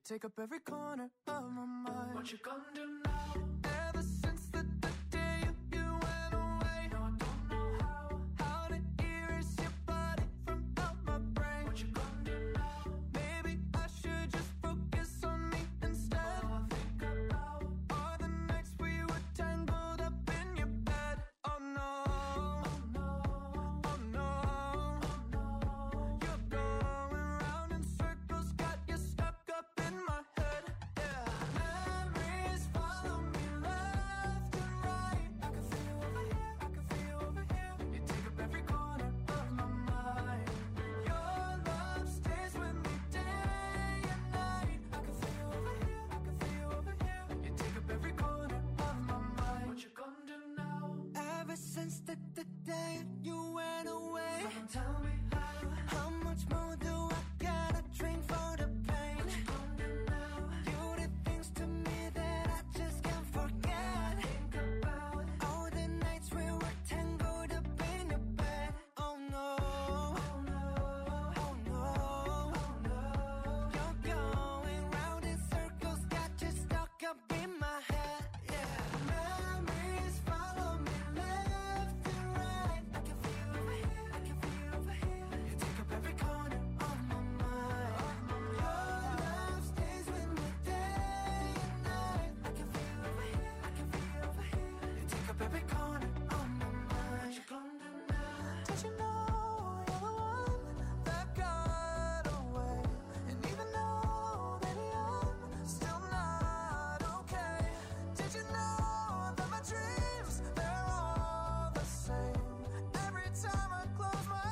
take up every corner of my mind. What you gonna do now? Ever since the day you went away, no, I don't know how to erase your body from out my brain. What you gonna do now? Maybe I should just focus on me instead. All I think about are the nights we were tangled up in your bed. Oh no, oh no, oh no, oh no. You're going round in circles, got you stuck up in my head. Yeah, memories follow me left and right. I can feel you over here, I can feel you over here. You take up every corner of my mind. Your love stays with me day and night. I can feel you over here, I can feel you over here. You take up every corner of my mind. What you gonna do now? Ever since the day you went away, someone tell me how much more do I gotta drink for the pain? What you gonna do now? You did things to me that I just can't forget. Think about all the nights we were tangled up in your bed. Oh no, oh no, oh no, oh no. You're going round in circles, got you stuck up in my head. Yeah, memories follow me left and right. I can feel you over here, I can feel you over here. You take up every corner of my mind. Your love stays with me day and night. I can feel you over here, I can feel you over here. You take up every corner of my mind. What you gonna do now? Did you know you're the one that got away? And even though, baby, I'm still not okay. Did you know that my dreams, they're all the same? Every time I close my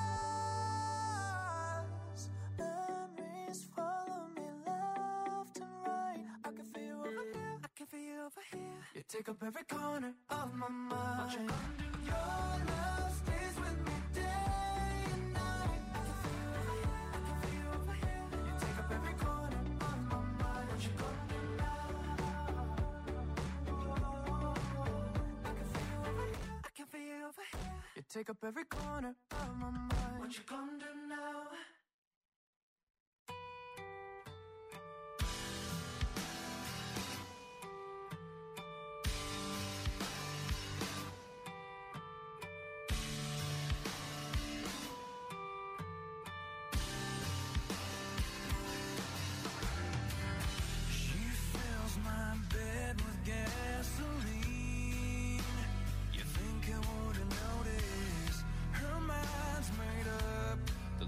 eyes, memories follow me left and right. I can feel you over here, I can feel you over here. You take up every corner of my mind. What you gonna do? Your love stays with me day and night. I can feel you over here, I can feel you over here. You take up every corner of my mind. What you gonna do now? I can feel you over here, I can feel you over here. You take up every corner of my mind. What you gonna do now? She fills my bed with gasoline. You think I wouldn't notice? Her mind's made up.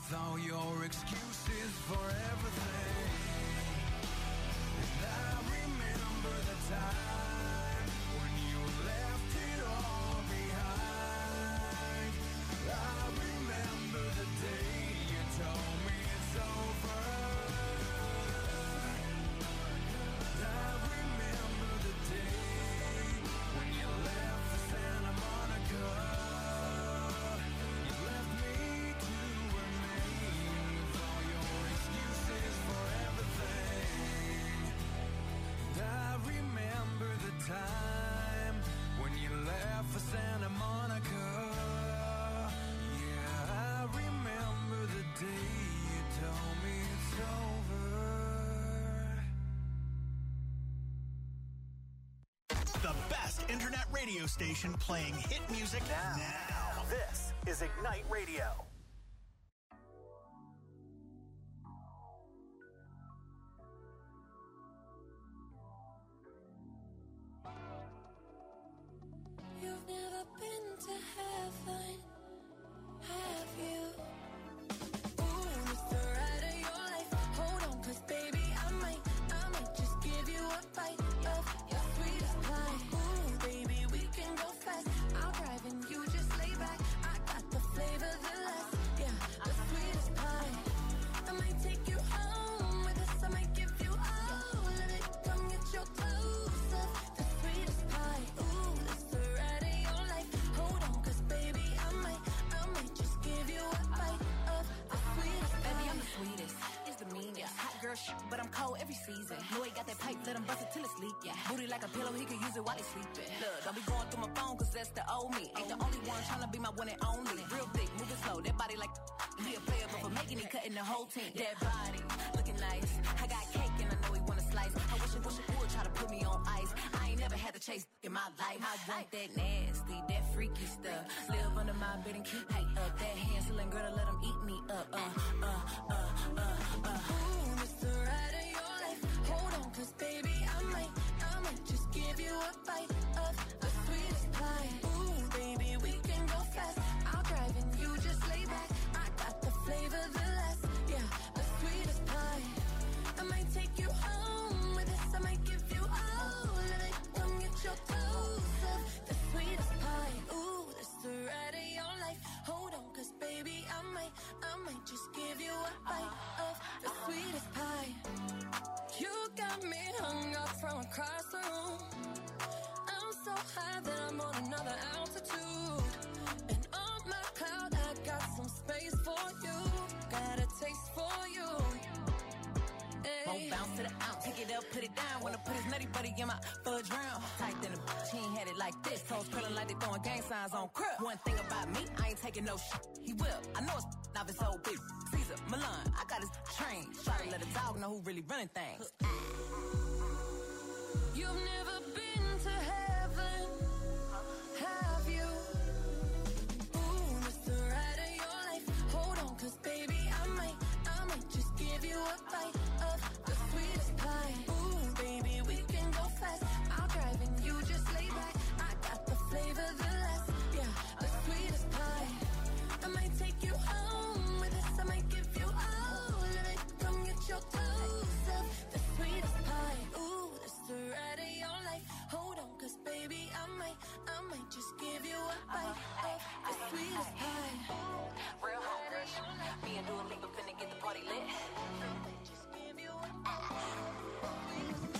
with all your excuses for everything. And I remember the time when you left it all behind. I remember the day you told me it's over. I remember the day when you left for Santa Monica. You left me to remain with all your excuses for everything. And I remember the time when you left for Santa Monica. Yeah, I remember the day you told me it's over. The best internet radio station playing hit music now. This is Ignite Radio. You've never been to heaven, have you? Ooh, it's the ride of your life. Hold on, 'cause baby, I might just give you a bite of your sweetest pie. Ooh, baby, we can go fast. I'll drive and you just lay back. I got the flavor, the last, yeah, the sweetest pie. I might take you home with us. I might give you all of it. Come get your clothes up, the sweetest pie. Ooh, it's the ride of your life. Hold on, 'cause baby, I might just give you a bite of the sweetest pie. Baby, I'm the sweetest. It's the meanest. Hot girl shit, but I'm cold every season. Know he got that pipe, let him bust it till it's leak. Yeah. Booty like a pillow, he could use it while he's sleeping. Look, don't be going through my phone, 'cause that's the old me. Ain't the only one tryna be my one and only. Real thick, moving slow, that body like he a player, but for making it, cutting the whole team. That body, looking nice. I got cake and I know he wanna slice. I wish it would try to put me on ice. I ain't never had to chase in my life. I want that nasty, that freaky stuff. Live under my bed and keep me up. That Hansel girl to let him eat me up. Ooh, it's the ride of your life. Hold on, 'cause baby, I might just give you a bite of the sweetest pie. Ooh, baby, we can go fast. I'll drive and you just lay back. I got the flavor, the last, yeah, the sweetest pie. I might take you home with us. I might give you all of it. Come get your clothes up, the sweetest pie. Ooh, it's the ride of your life. Hold on, 'cause baby, I might just give you a bite of the sweetest pie. You got me hung up from across the room. I'm so high that I'm on another altitude. And on my cloud, I got some space for you. Got a taste for you. Won't bounce to the ounce. Pick it up, put it down. Wanna put his nutty buddy in my fudge round. Tight than a bitch, he ain't had it like this. Toes curling like they throwing gang signs on crib. One thing about me, I ain't taking no shit. He will. I know it's off his whole big. Caesar, Milan, I got his train. Try to let a dog know who really running things. You've never been to heaven, have you? Ooh, it's the ride of your life. Hold on, 'cause baby, I might just give you a bite of the sweetest pie. Ooh, baby, we can go fast. I'll drive and you just lay back. I got the flavor, the last, yeah, the sweetest pie. I might take you home with us. I might give you all of it. Come get your clothes up, the sweetest pie. Ooh, it's the ride of your life. Hold on, 'cause baby, I might just give you a bite of the sweetest pie. Real home rush. Me and Dua Lipa finna get the party lit. Just give you a sweetest pie.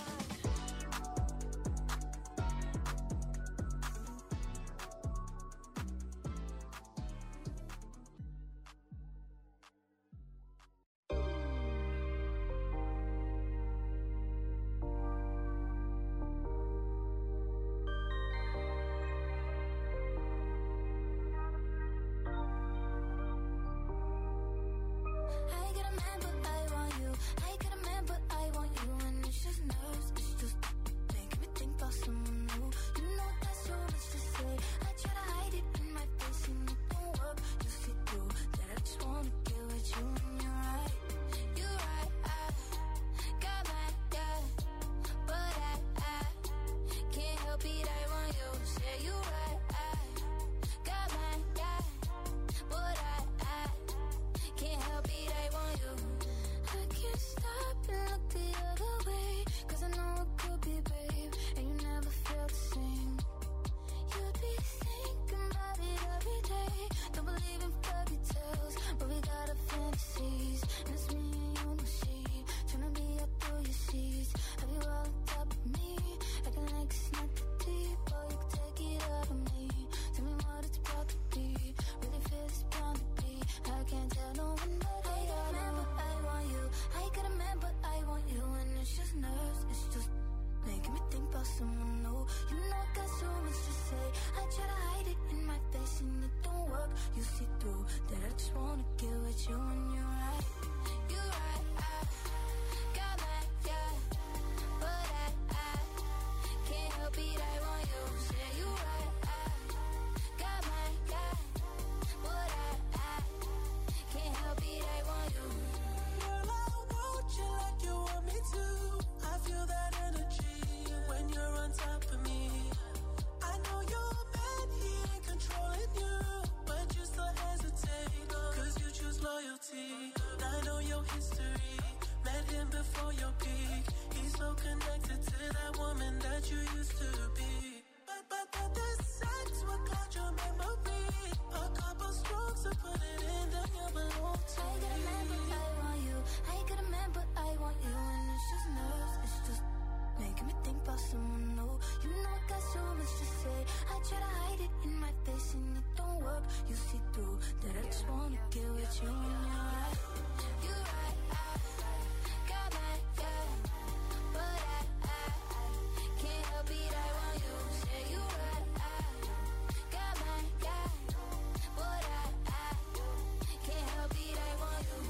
see through that I just wanna get with you when you're right. You're right, got my, yeah, but I can't help it, I want you. Say you right, got my, yeah, but I can't help it, I want you. Girl, I want you like you want me to. I feel that energy when you're on top of me. I know your man, he ain't controlling you, but you still hesitate, cause you choose loyalty. I know your history, met him before your peak. He's so connected to that woman that you used to be. But the sex will cloud your memory. A couple strokes to put it in, then you belong to me. I got a man, but I want you. I got a man, but I want you. And it's just nerves, it's just making me think about someone new. You know I got so much to say. I try to hide it in my face and it don't work. You see through that I just wanna get with you when you're right. You're right, got my, yeah, but I can't help it, I want you. Say you right, got my, yeah, but I can't help it, I want you.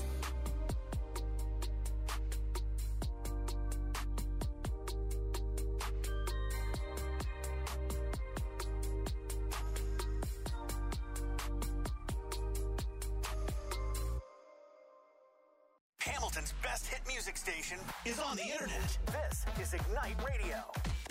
Hamilton's best hit music station is on the internet. This is Ignite Radio.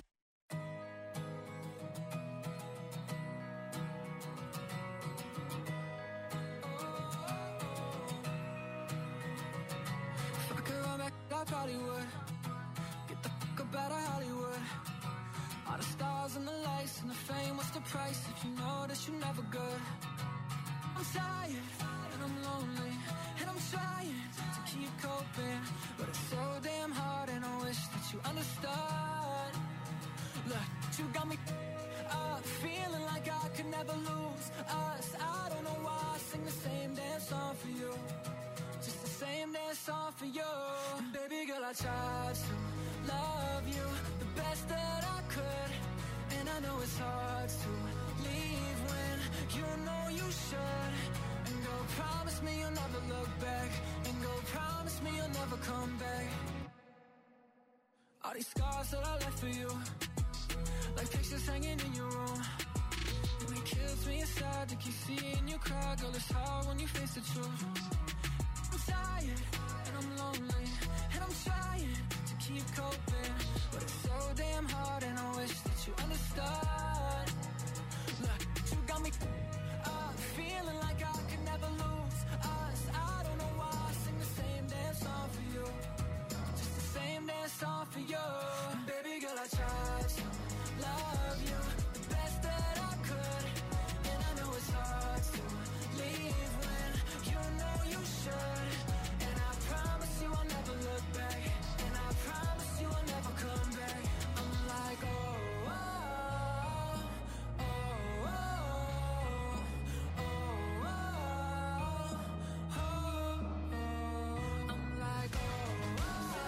If I could run back, I probably would. Get the fuck up out of Hollywood. All the stars and the lights and the fame, what's the price if you know that you're never good? I'm tired and I'm lonely and I'm trying to keep coping, but it's so damn hard and I wish that you understood. Look, you got me up, feeling like I could never lose us. I don't know why I sing the same damn song for you, just the same damn song for you. And baby girl, I tried to love you the best that I could, and I know it's hard to leave when you know you should. And go promise me you'll never look back, and go promise me you'll never come back. All these scars that I left for you, like pictures hanging in your room, and it kills me inside to keep seeing you cry. Girl, it's hard when you face the truth. I'm tired and I'm lonely and I'm trying to keep coping, but it's so damn hard and I wish that you understood. Look, you got me up, feeling like I could never lose us. I don't know why I sing the same damn song for you, just the same damn song for you. And baby girl, I tried to love you the best that I could, and I know it's hard to leave when you know you should. And I promise you I'll never look back, and I promise you I'll never come back. I'm like, oh, oh, oh, oh, oh, oh, oh, oh. I'm like, oh,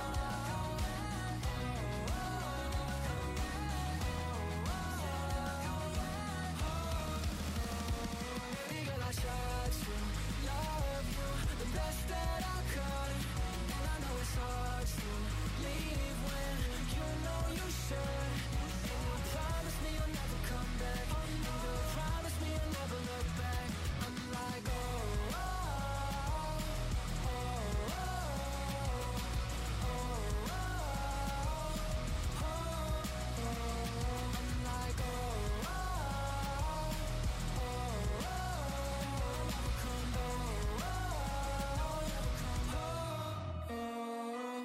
baby girl, I tried to love you the best that I could, and I know it's hard to leave when you know you should. And you promise me you'll never come back, and you promise me you'll never look back. I'm like, oh, oh, oh, oh, oh, oh, oh, oh. I'm like, oh, oh, oh, oh, never come back, oh, never come home, oh.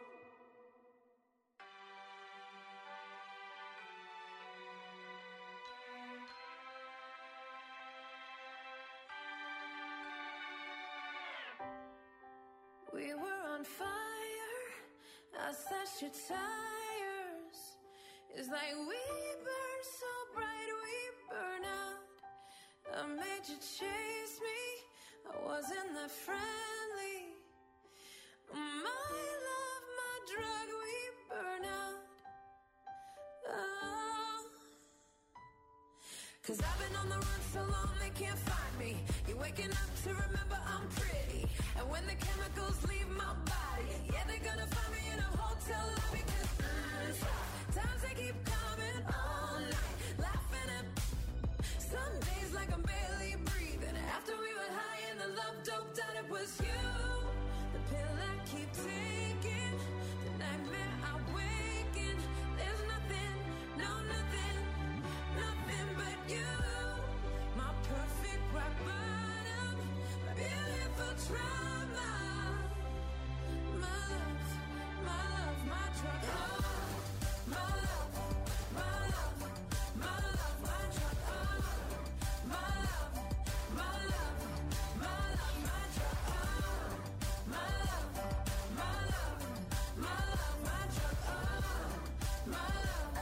We were on fire, I slashed your tires. It's like we burn so bright, we burn out. I made you chase me, I wasn't that friendly. My love, my drug, we burn out. Oh. 'Cause I've been on the run so long they can't find me. You're waking up to remember I'm pretty. And when the chemicals leave my body, yeah, they're gonna find me in a hotel lobby. Cause times they keep coming all night, laughing at some days like I'm barely breathing. After we were high and the love doped out, it was you. The pill I keep taking, the nightmare I wake in. There's nothing, no nothing, nothing but you. My perfect rock bottom, beautiful trauma. My love, my love, my drug. Oh, my love, my love, my love, my drug. Oh, my love, my love, my love, my drug. Oh, my love, my love, my love, my drug. Oh, my love,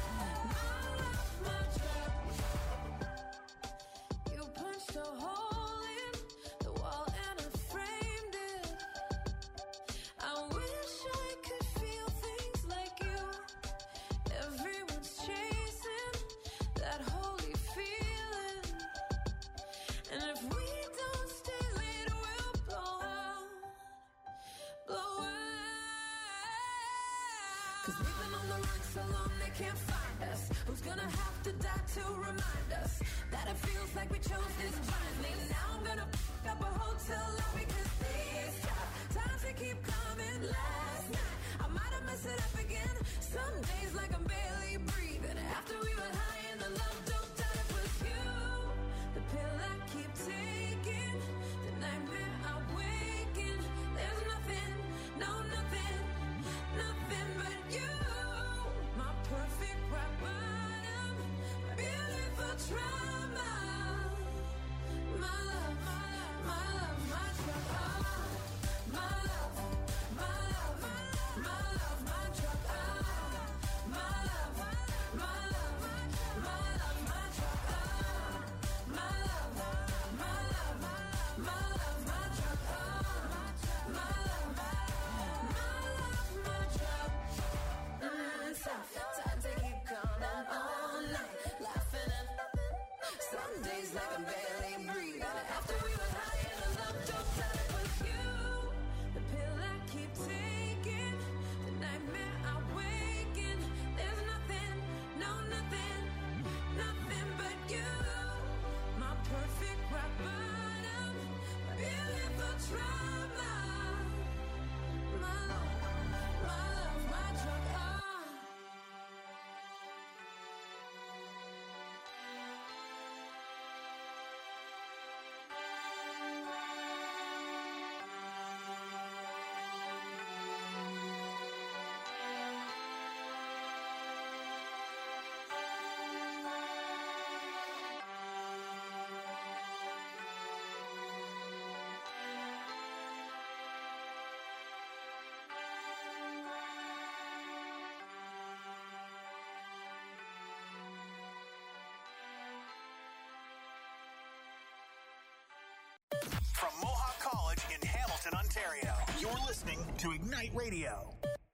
my drug. You punched a hole in the wall and I framed it. I wish I could feel things like you. Everyone's chasing that holy feeling. And if we don't stay late, we'll blow out, blow out. Cause we've been on the run so long they can't find us. Who's gonna have to die to remind us that it feels like we chose this journey? Now I'm gonna f*** up a hotel lobby. Cause these times they keep coming. Last night I might have messed it up again. Some days like I'm barely breathing. After we were high and the love doped out, it was you. The pill I keep taking, the nightmare I wake in. There's nothing, no nothing, nothing but you. My perfect rock bottom, beautiful trauma. My love, my love, my drug. Oh, my love, my love, my love, my drug. Oh, my love, my love, my love, my drug. Oh, my love, my love, my love, my drug. Oh, my love, my drug. Sometimes they keep coming all night, laughing at nothing. Some days like I'm barely breathing. After we were high and the love doped out, it was you. The pill I keep taking, the nightmare I wake in. There's nothing, no nothing, nothing but you. My perfect rock bottom, beautiful trauma. My love, my drug. Oh. From Mohawk College in Hamilton, Ontario, you're listening to Ignite Radio.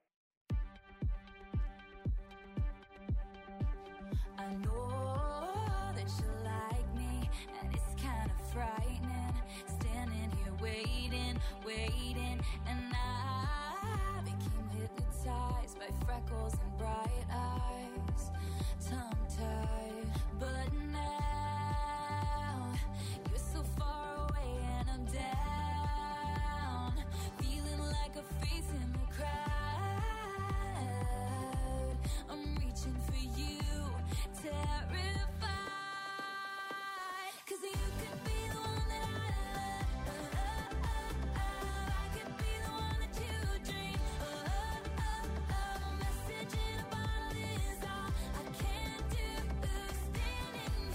I know that you like me, and it's kind of frightening. Standing here waiting, and I became hypnotized by freckles and bright eyes, tongue-tied. But now you're so far away, and I'm down, feeling like a face in the crowd. I'm reaching for you, terrified, 'cause you could be the one that I love. I could be the one that you dream. Message in a bottle is all I can do. Standing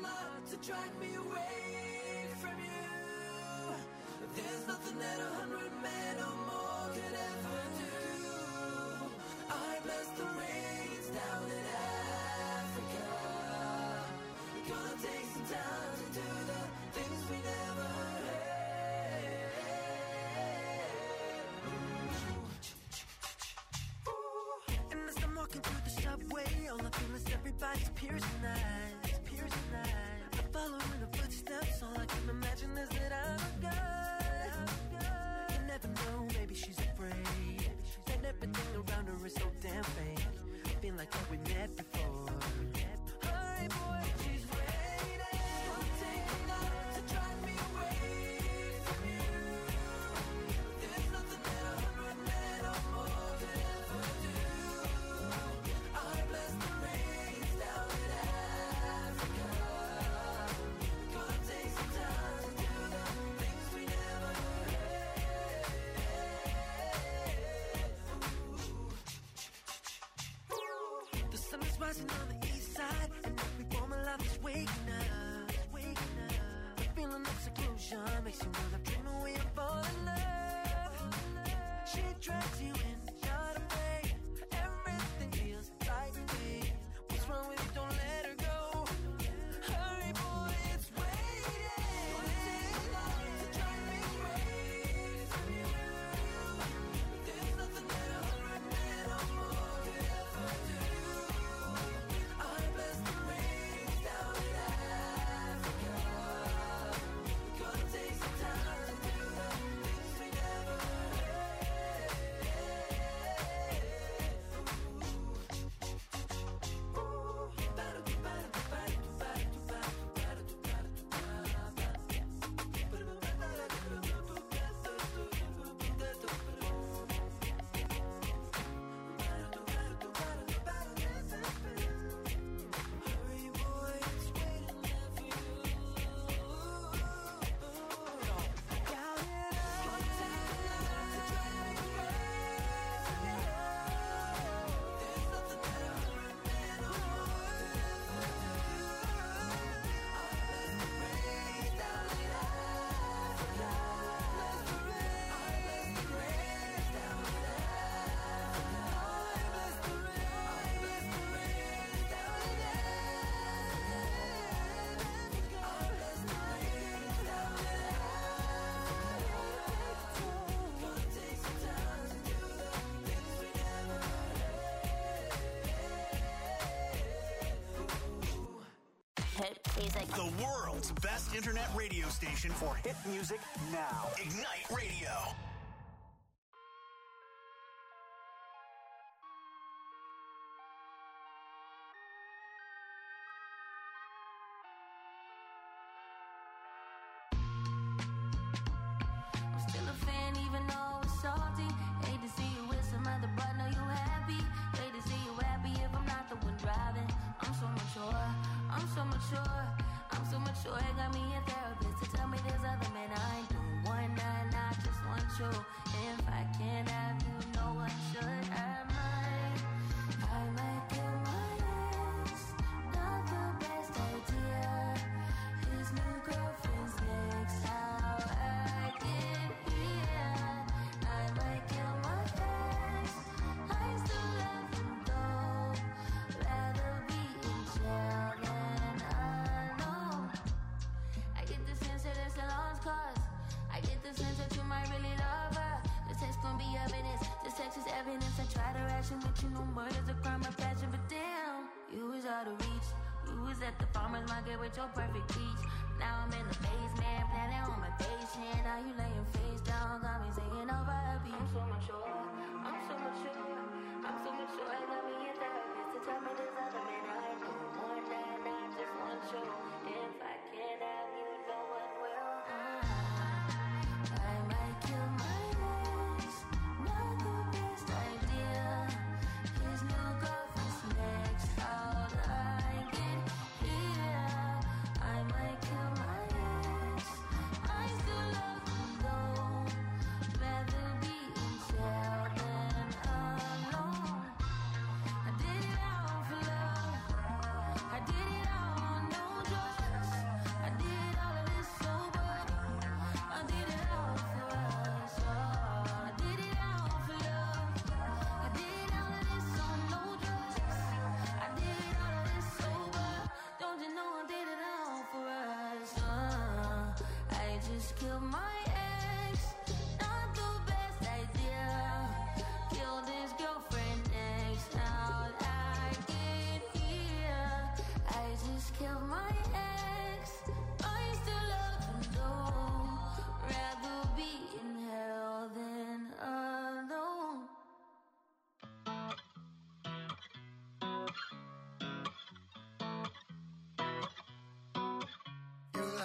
lot to drag me away from you. There's nothing that 100 men or more could ever do. I bless the rains down in Africa. Gonna take some time to do the things we never had. And as I'm walking through the subway, all I feel is everybody's piercing eyes, piercing eyes. I follow in the footsteps, all I can imagine is that I'm a guy. You never know, maybe she's afraid, and everything around her is so damn fake. I feel like that we met before. Hi boy, she's waiting. Gonna take a lot to drive me away from you. There's nothing that 100 men or more could ever do. I bless the rains down in Africa. Gonna take some time to do the things we never had. The sun is rising on the east side, and every form of life is waking up, waking up. The feeling of seclusion makes you wanna dream away and fall in love. She drags you in, not afraid. Everything feels right to me. What's wrong with you? Don't let her go. Hurry, boy, it's waiting. Gonna take a lot to drive me away from you. There's nothing that 100 men or more could ever do. I bless the rains down in Africa. Gonna take some time to do the things we never Hurry, boy, it's waiting there for you. Count it up. Gonna take a lot to drive me away from you. There's nothing that 100 men or more could ever do. I bless the rains down in Africa. Bless the rains. I bless the rains down in Africa. I bless the rains. I bless the rains down in Africa. I bless the rains down in Africa. Gonna take some time to do the things we never Hit music. The world's best internet radio station for hit music now. Ignite Radio. I'm still a fan even though it's salty. Hate to see you with some other, but know you happy. Hate to see you happy if I'm not the one driving. I'm so mature, I'm so mature, I'm so mature. It got me a therapist to tell me there's other men I ain't doing one night, I just want you. If I can't have you, no one should have mine. I might get my ex, not the best idea. His new girlfriend's next, how I get here. I might kill my ex, I still love him though. Rather be in jail than alone. I get the sense that it's a lost cause. I get the sense that you might really love her. The text gon' be evidence, this text is evidence. I try to ration, but you know murder's a crime of passion. But damn, you was out of reach. You was at the farmer's market with your perfect peach. Now I'm in the basement, planning on my patient. Now you laying face down, got me singing over a beat. I'm so mature, I'm so mature, I'm so mature. I got me a therapist to tell me there's other men I ain't doing one night, I just want you. If I can't have you, no one will. I might kill my ex, not the best idea. His new girlfriend's next, how'd I get here? I might kill my ex, I still love him though. Rather be in jail than alone.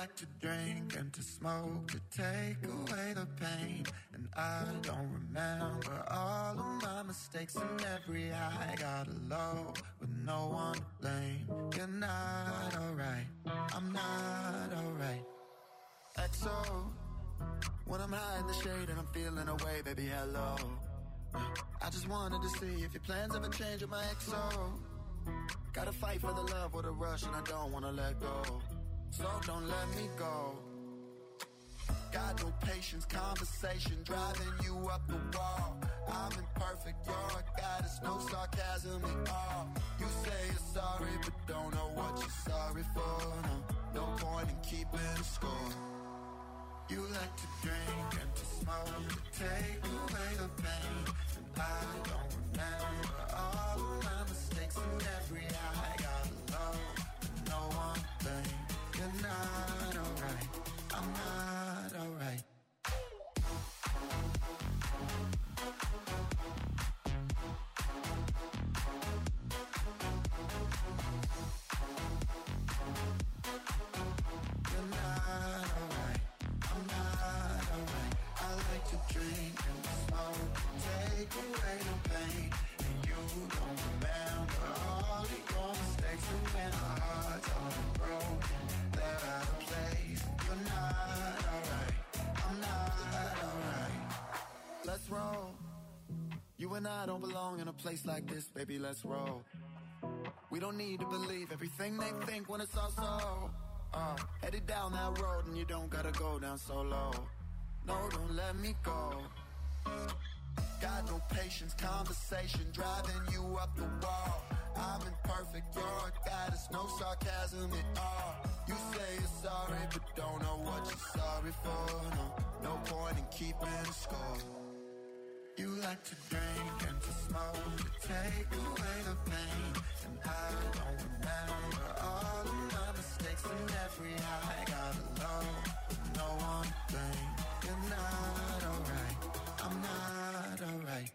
like to drink and to smoke to take away the pain. And I don't remember all of my mistakes, and every high got a low with no one to blame. You're not alright, I'm not alright. XO, when I'm high in the shade and I'm feeling away, baby, hello. I just wanted to see if your plans ever change with my XO. Gotta fight for the love with a rush and I don't wanna let go. So don't let me go. Got no patience, conversation driving you up the wall. I'm imperfect, you're a goddess, no sarcasm at all. You say you're sorry, but don't know what you're sorry for. No point in keeping score. You like to drink and to smoke to take away the pain. And I don't remember all of my mistakes, and every high got low, no one blame. You're not alright, I'm not alright. You're not alright, I'm not alright. I like to drink and to smoke, take away the pain. And you don't remember all of your mistakes, and when our hearts are broken, they're out of place. You're not alright, I'm not alright. Let's roll. You and I don't belong in a place like this, baby, let's roll. We don't need to believe everything they think when it's all so. Headed down that road and you don't gotta go down so low. No, don't let me go. Got no patience, conversation driving you up the wall. I'm imperfect, you're a goddess, no sarcasm at all. You say you're sorry, but don't know what you're sorry for. No point in keeping score. You like to drink and to smoke to take away the pain. And I don't remember all of my mistakes, and every high got a low with no one to blame. You're not alright, I'm not alright.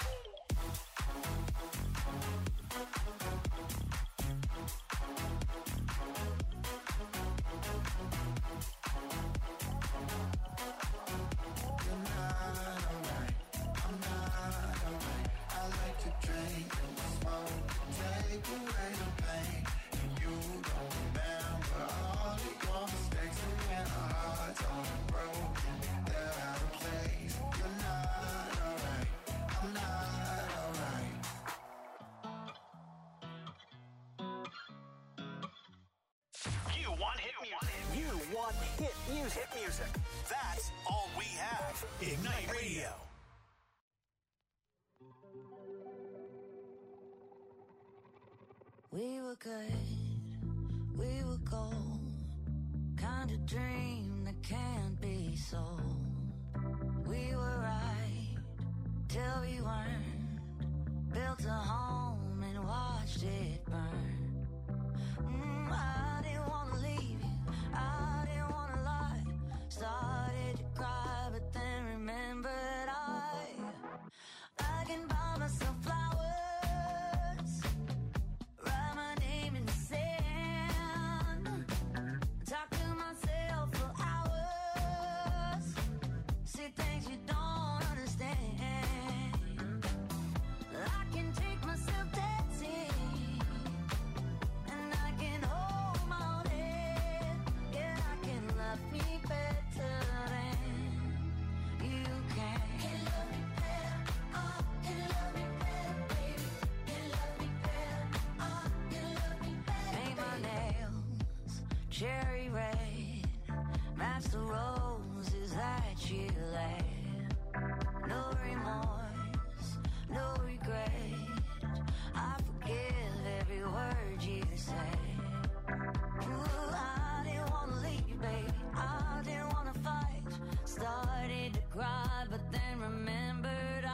You're not alright, I'm not alright. I like to drink and to smoke, take away the pain. And you don't remember all of your mistakes, and when our hearts are broken, they're out of place. You're not alright, I'm not alright. You want hit music. You want hit music. Hit music. That's all we have. Ignite Radio. We were good, we were gold. Kind of dream that can't be sold. We were right till we weren't. Built a home and watched it burn. I didn't wanna leave you, I didn't wanna lie. Started to cry, but then remembered I can buy myself flowers, write my name in the sand, talk to myself for hours, see things you don't understand. I can take myself dancing, and I can hold my own head. Yeah, I can love me better than you can. Can love me better, can love me better, baby. Can love me better, can love me better. Paint my nails cherry red, match the roses that you laid. No remorse, no regret. I forgive every word you say. Ooh, I didn't wanna leave you, baby. I didn't wanna fight. Started to cry, but then remembered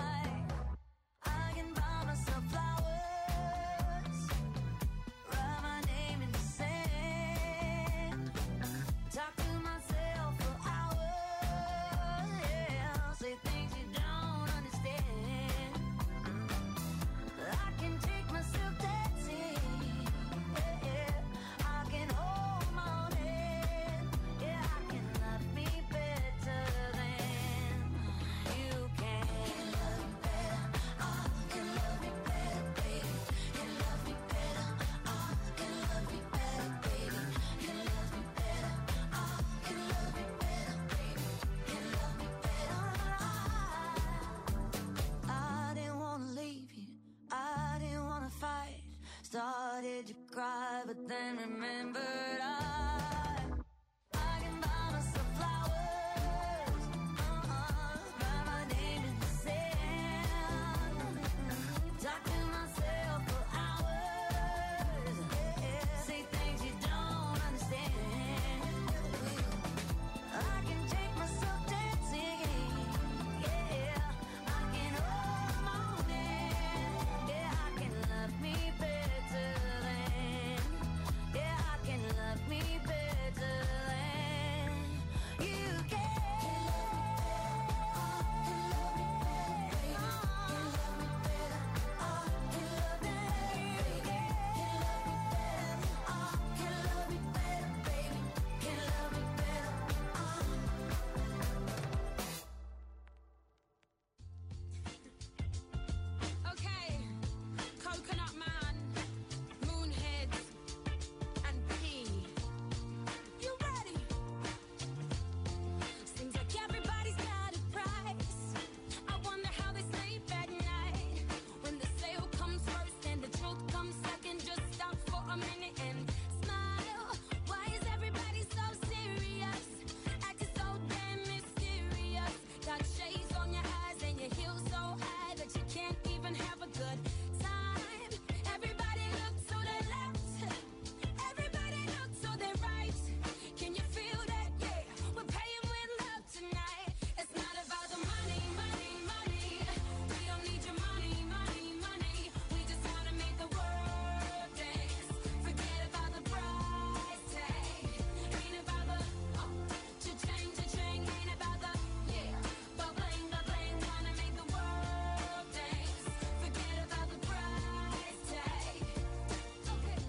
I can buy myself flowers, write my name in the sand, talk to myself for hours. started to cry, but then remembered I can buy myself flowers, write my name in the sand, talk to myself for hours, say things you don't understand. I can take myself dancing, yeah, I can hold the morning, yeah, I can love me better than, yeah, I can love me better than you can. Okay, Coconut Man, Moonheads, and P. You ready? Seems like everybody's got a price. I wonder how they sleep at night. When the sale comes first and the truth comes second, just stop for a minute and smile. Why is everybody so serious? Acting so damn mysterious. Got shades on your eyes and your heels so high that you can't even have a good time. Everybody look to the left. Everybody look to the right. Can you feel that? Yeah, we're paying with love tonight. It's not about the money, money, money. We don't need your money, money, money. We just wanna make the world dance. Forget about the price tag. Ain't about the cha-ching, cha-ching. Ain't about the ba-bling, ba-bling. Wanna make the world dance. Forget about the price tag. Okay.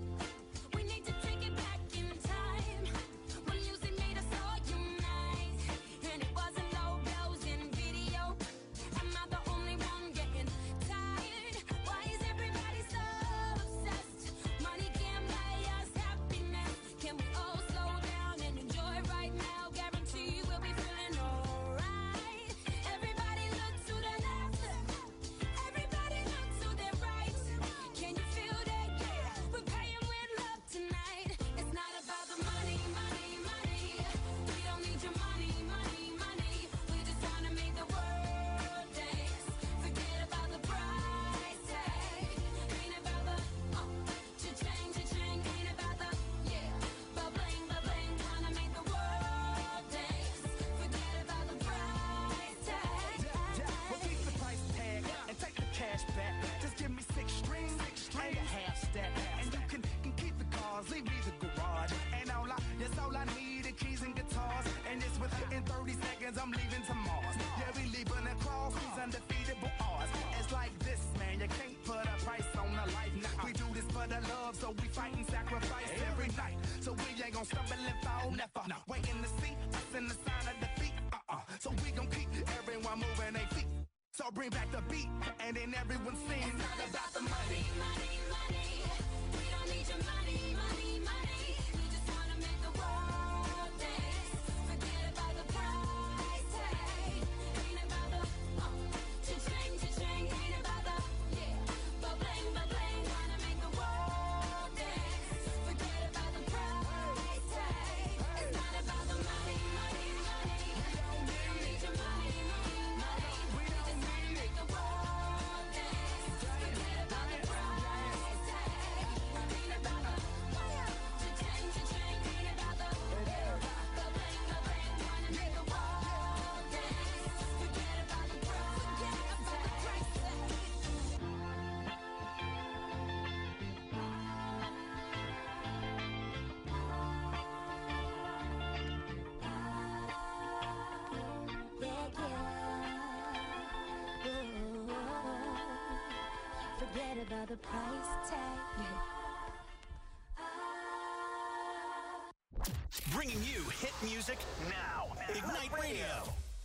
We need to take it back in time when music made us all unite, and it wasn't no bells in video. Am I the only one getting tired? Why is everybody so obsessed? Money can't buy us happiness. Can we all slow down and enjoy right now? Guarantee we'll be feeling alright. Everybody look to the left. Everybody look to the right. Can you feel that? Yeah, we're paying with love tonight. It's not about the money, money, money. We don't need your money, money, money. We just wanna make the world dance. Forget about the price tag. Ain't about the cha-ching, cha-ching. Ain't about the ba-bling, ba-bling. Wanna make the world dance. Forget about the price tag. Well, keep the price tag and take the cash back. Just give me 6 strings and a half stack. And you can keep the cars, leave me the garage. And that's all I need, the keys and guitars. And it's within 30 seconds, I'm leaving to Mars. Yeah, we leaving across these undefeatable odds. It's like this, man, you can't put a price on a life. Now we do this for the love, so we fight and sacrifice every night. So we ain't gon' stumble and fall, never. Waiting to see us in the sign of defeat. So we gon' keep everyone moving their feet. So bring back the beat, and then everyone sings. It's not about the money, money, money. We don't need your money, money, money. We just wanna make the world dance. Forget about the price tag. Ain't about the cha-ching, cha-ching. Ain't about the ba-bling, ba-bling. Wanna make the world dance. Forget about the price tag. It's not about the money, money, money. We don't need your money, money, money. We just wanna make the world dance. Forget about the price tag. Ain't about the cha-ching, cha-ching. Ain't about the ba-bling, ba-bling. Wanna make the world dance. Forget about the price tag. Forget about the price tag. Bringing you hit music now. Ignite Radio.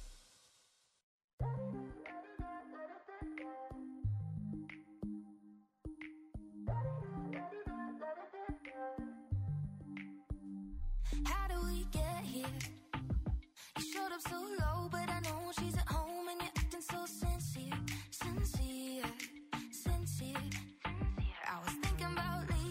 How do we get here? You showed up so low, but I know she's at home and you're acting so sincere, sincere, sincere. I was thinking about leaving.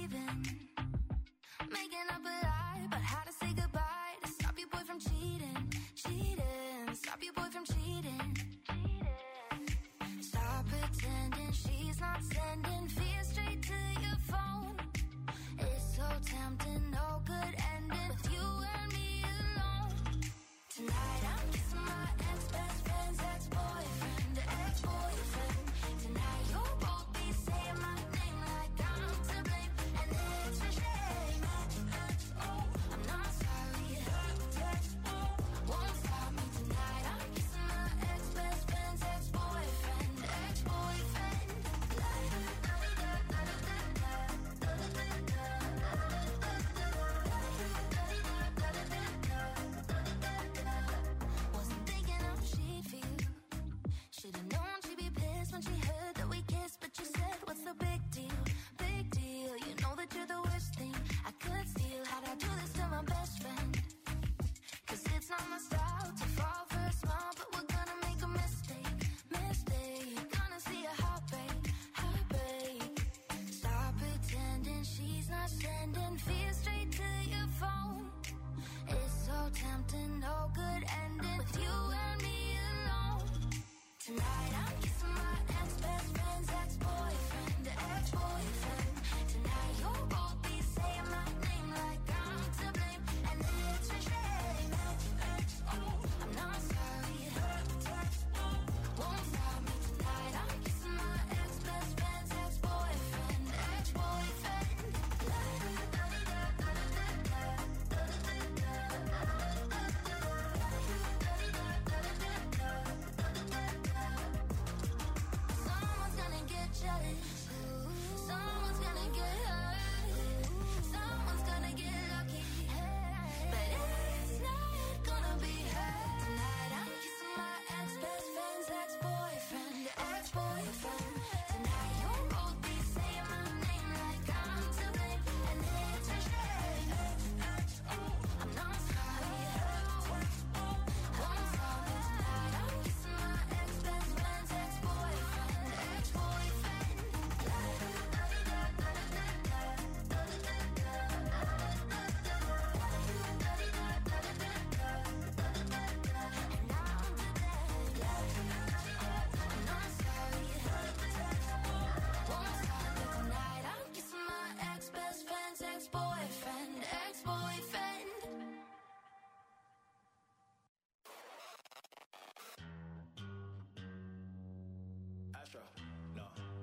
extra. No.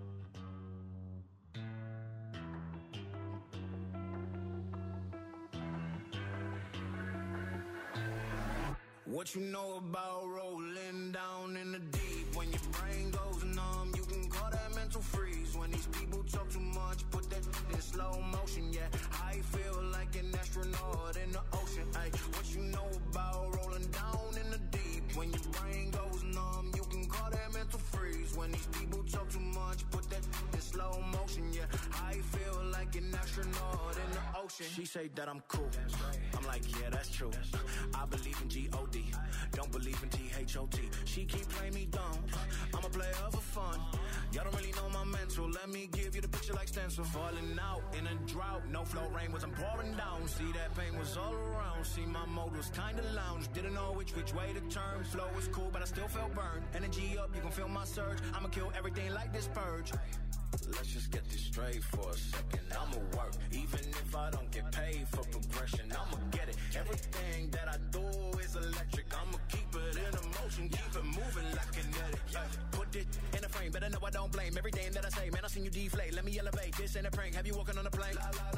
What you know about rolling down in the deep? When your brain goes numb, you can call that mental freeze. When these people talk too much, put that in slow motion, yeah. I feel like an astronaut in the ocean, ayy. What you know about rolling down in the deep? When your brain goes numb, you can call that mental freeze. When these people talk too much, put that in slow motion, yeah. I feel like an astronaut in the ocean. She say that I'm cool. I'm like, yeah, that's true. I believe in G-O-D. Don't believe in T-H-O-T. She keep playing me dumb. I'm a player for fun. Y'all don't really know my mental. Let me give you the picture like stencil. Falling out in a drought. No flow rain was I'm pouring down. See that pain was all around. See my mode was kinda lounge. Didn't know which way to turn. Flow was cool, but I still felt burned. Energy up, you can feel my surge. I'ma kill everything like this purge. Let's just get this straight for a second. I'ma work, even if I don't get paid for progression. I'ma get it. Everything that I do is electric. I'ma keep it in motion, keep it moving like kinetic. Put it in a frame, better know I don't blame everything that I say. Man, I seen you deflate. Let me elevate. This ain't a prank. Have you walking on a plane?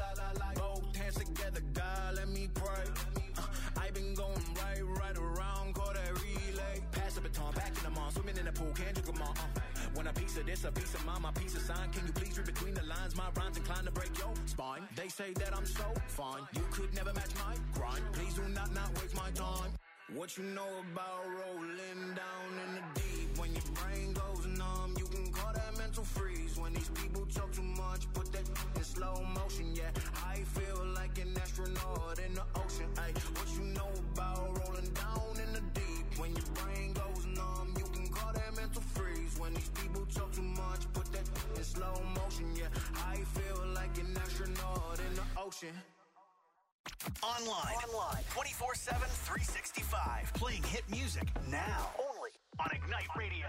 Both hands together, God, let me pray. I been going right around, call that relay. Pass the baton, back in the mall, swimming in the pool, can't drink them all. When a piece of this, a piece of mine, my piece of sign. Can you please read between the lines? My rhymes inclined to break your spine. They say that I'm so fine. You could never match my grind. Please do not waste my time. What you know about rolling down in the deep? When your brain goes numb, you can call that mental freeze. When these people talk too much, put that in slow motion, yeah. I feel like an astronaut in the ocean, ayy. What you know about rolling down in the deep? When your brain goes numb, you can call that mental freeze. When these people talk too much, put that in slow motion, yeah. I feel like an astronaut in the ocean. Online 24/7, 365. Playing hit music now. Only on Ignite Radio.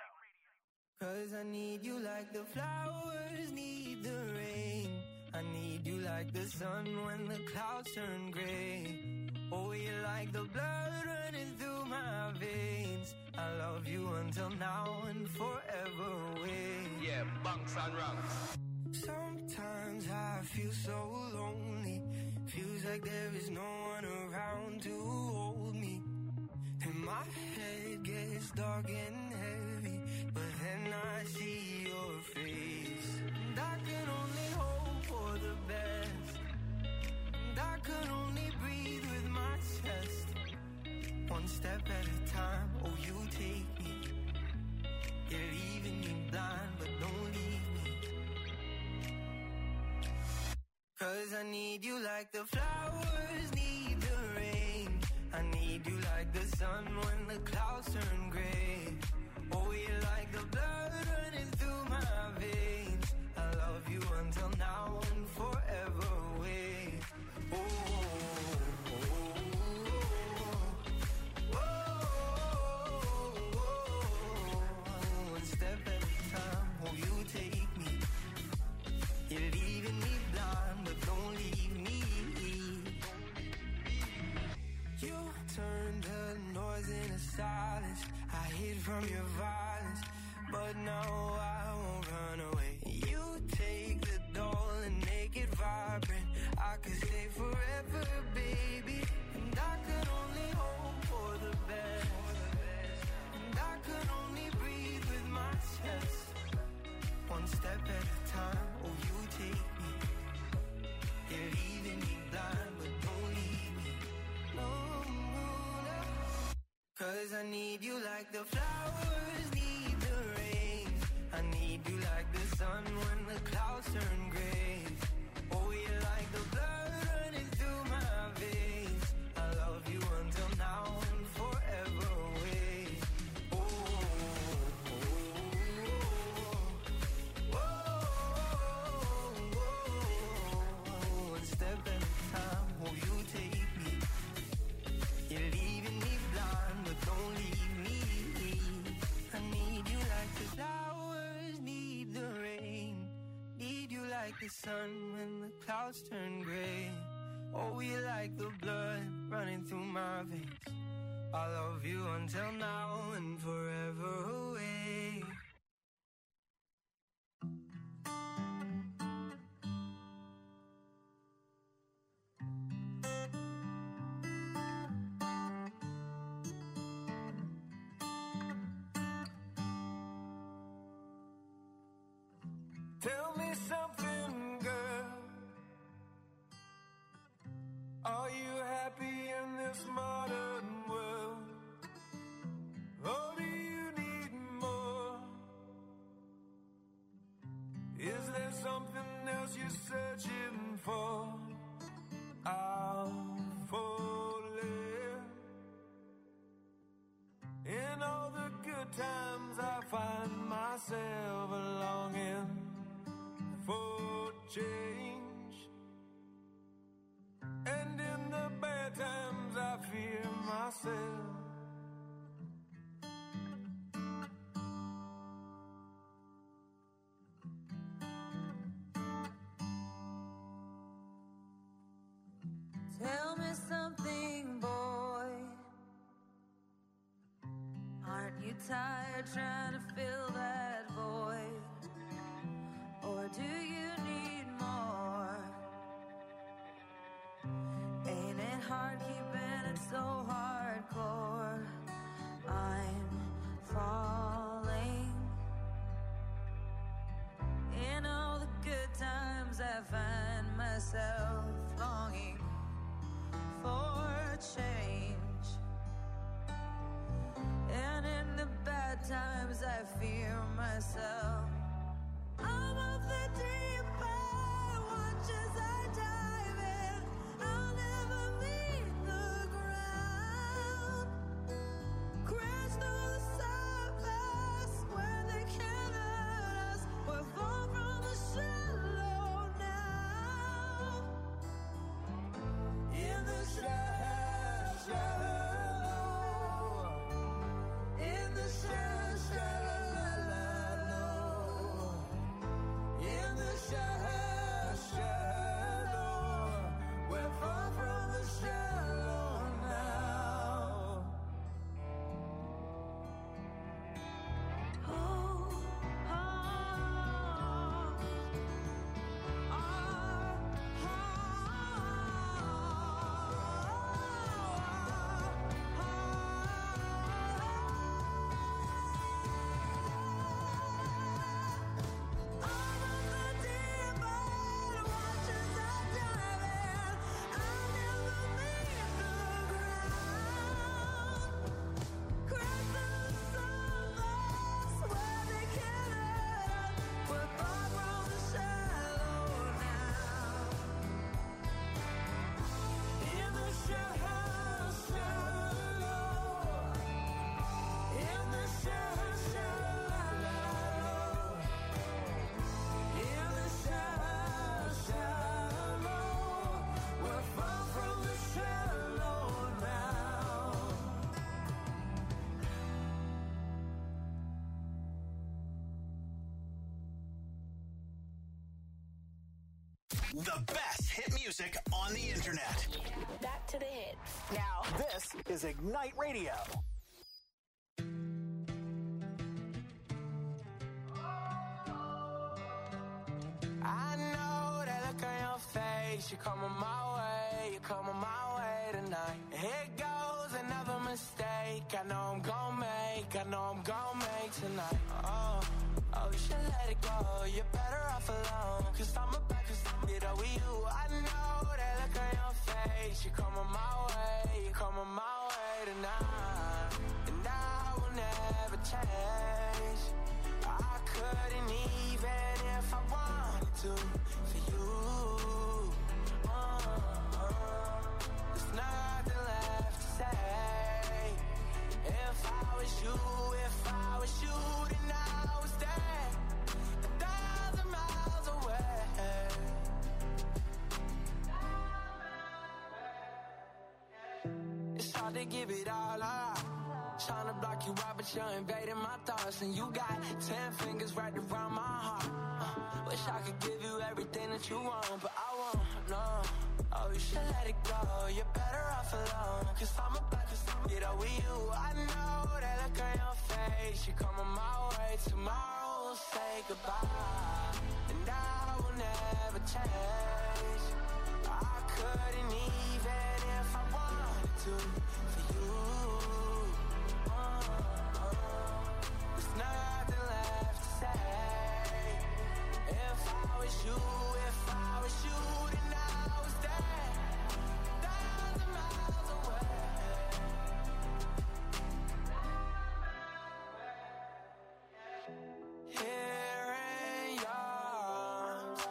Cause I need you like the flowers need the rain. I need you like the sun when the clouds turn gray. Oh, you're like the blood running through my veins. I love you until now and forever away. Yeah, bunks and ranks. Sometimes I feel so lonely. Feels like there is no one around to hold me. And my head gets dark and heavy, but then I see your face. And I can only hope for the best. And I can only breathe with my chest. One step at a time, oh you take me. You're leaving me blind, but don't leave me. Cause I need you like the flowers need the rain. I need you like the sun when the clouds turn gray. Oh, you're like the blood running through my veins. I love you until now and forever away. Oh, oh, oh, oh, oh. One step at a time, oh, you take me. You're leaving me blind, but don't leave me. You turned the noise into silence. I hid from your violence, but now I won't run away. You take the doll and make it vibrant. I could stay forever, baby. And I could only hope for the best. And I could only breathe with my chest. One step at a time, oh you take me. You're leaving me blind, but don't leave me. No, no. Cause I need you like the flowers need the rain. I need you like the sun when the clouds turn gray. Oh, you're like the blood running through my veins. I love you until now and forever away. Oh, oh, oh, oh, oh. One step at a time, oh you take me. You're leaving me blind, but don't leave me. I need you like the flowers need the rain. Need you like the sun when the clouds turn gray. Oh, you like the blood running through my veins. I love you until now and forever away. something else you're searching for, I'm falling. In all the good times I find myself longing for change, and in the bad times I fear myself. Tell me something, boy. Aren't you tired trying to fill that void? Or do you need more? Ain't it hard keeping it so hardcore? I'm falling. In all the good times I find myself longing for change, and in the bad times I fear myself. I'm of the deep end, watch as I dive in. I'll never meet the ground. Crash through the surface where they can't hurt us. We're far from the shallow now. In the shallow, in the shallow, in the shallow, we're far from the shallow now. Oh, The best hit music on the internet. Back to the hits. Now, this is Ignite Radio. I know that look on your face. You're coming my way, you're coming my way tonight. Here goes another mistake. I know I'm gonna make, I know I'm gonna make tonight. Oh, you should let it go. You're better off alone. Cause I'm about to get over you. I know that look on your face. You're coming my way, you're coming my way tonight. And I will never change. I couldn't even if I wanted to for you. There's nothing left to say. If I was you, then I would stay 1,000 miles away. It's hard to give it all up. Trying to block you out, but you're invading my thoughts. And you got 10 fingers right around my heart. Wish I could give you everything that you want, but I won't, no. Oh, you should let it go. You're better off alone. Cause I'm about to get over you. I know that look on your face. You're coming my way. Tomorrow we'll say goodbye. And I will never change. I couldn't even if I wanted to for you. There's nothing left to say. If I was you, then I would stay 1,000 miles away. Here in your arms,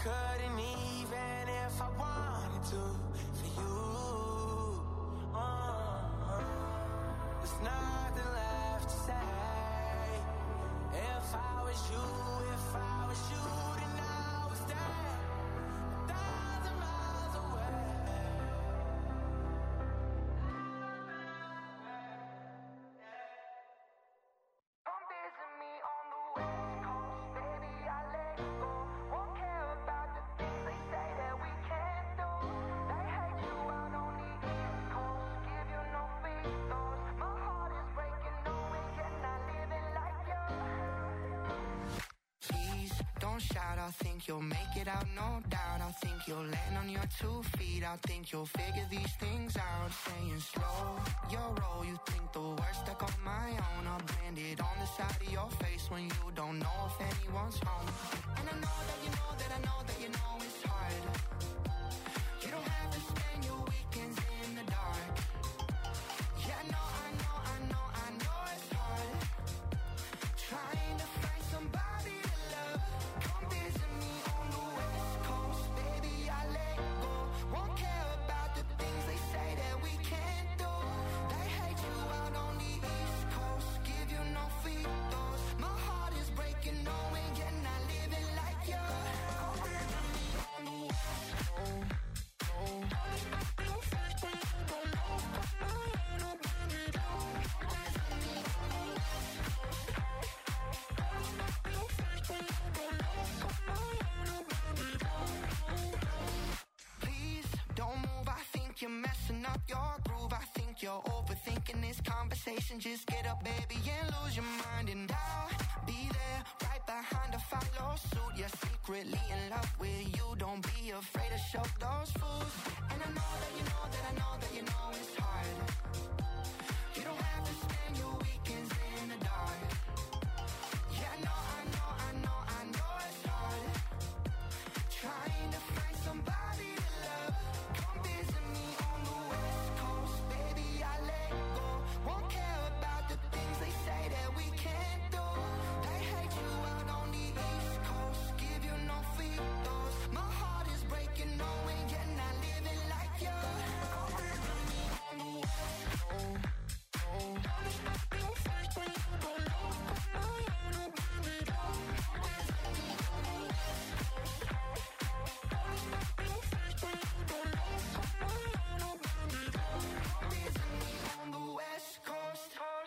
couldn't even if I wanted to for you. There's nothing left to say. If I was you, then I would stay 1,000 miles away. Come visit me on the West Coast, baby, I let go. Won't care about the things they say that we can't do. They hate you out on the East Coast, give you no free throws. My heart is breaking, knowing you're not living like you. Please don't shout, I think you'll make it out, no doubt. I think you'll land on your 2 feet. I think you'll figure these things out. Saying slow your roll, you think the worst, stuck on my own. I'll brand it on the side of your face when you don't know if anyone's home. And I know that you know that I know that you know it's hard. You don't have to spend your weekends in the dark. Yeah, I know it's hard. Trying to find somebody to love. Come visit me on the West Coast, baby, I let go. Won't care about the things they say that we can't do. They hate you out on the East Coast, give you no free throws. My heart is breaking, knowing you're not living like you. Come visit me on the West Coast. Please don't move, I think you're messing up your groove. I think you're overthinking this conversation. Just get up, baby, and lose your mind. And I'll be there right behind to follow suit. You're secretly in love with you. Don't be afraid to show those fools. And I know that you know that I know that you know it's hard. You don't have to spend your weekends in the dark. Yeah, I know it's hard. Trying to find somebody to love. Come visit me on the West Coast, baby, I let go. Won't care about the things they say that we can't do. They hate you out on the East Coast, give you no free throws. My heart is breaking, knowing you're not living like you. Come visit me on the West Coast. On the West Coast.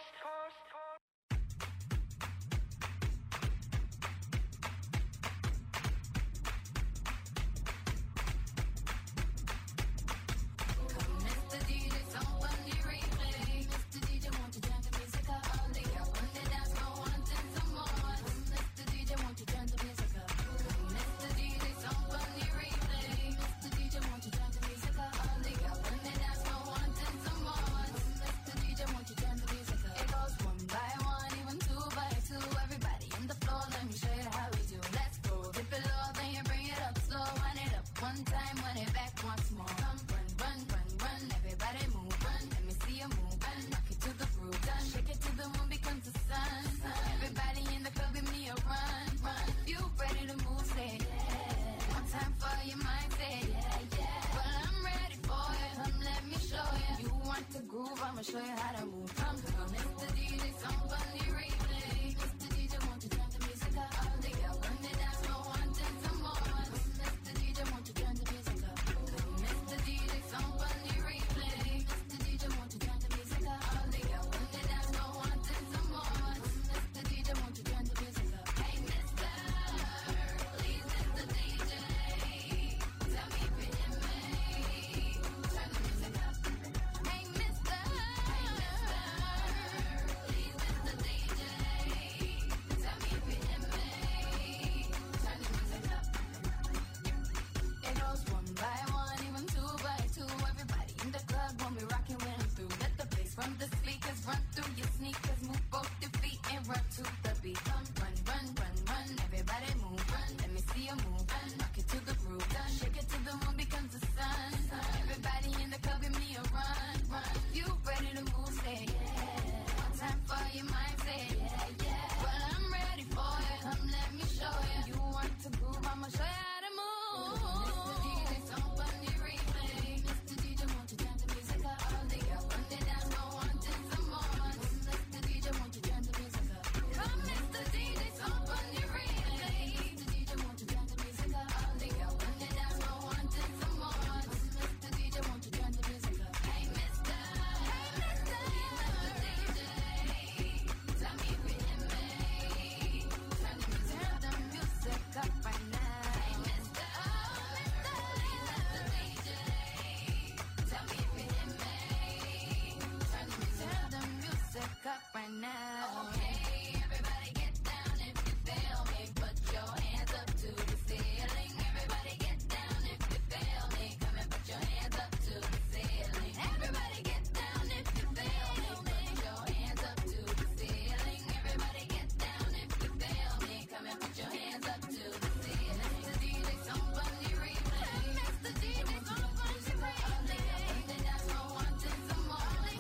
Mr. DJ, someone you replay. Mr. DJ, won't you turn the music up? All they got one that dance for wanting some more. Mr. DJ, won't you turn the music up? Mr. DJ, someone you replay. Mr. DJ, won't you turn the music up? All they got one that dance for wanting some more. Mr. DJ, won't you turn the music up? It goes 1 by 1, even 2 by 2. Everybody in the floor, let me show you how we do. Let's go, dip it low, then you bring it up slow. Wind it up 1 time, wind it back once more. Come run, everybody move, run. Let me see you move, run. Rock it to the groove, done. Shake it to the moon becomes the sun. Everybody in the club, give me a run. If you ready to move, say yeah. 1 time for your mind, say yeah. Well, I'm ready for it. Come, let me show you. You want to groove, I'ma show you how to move. Come.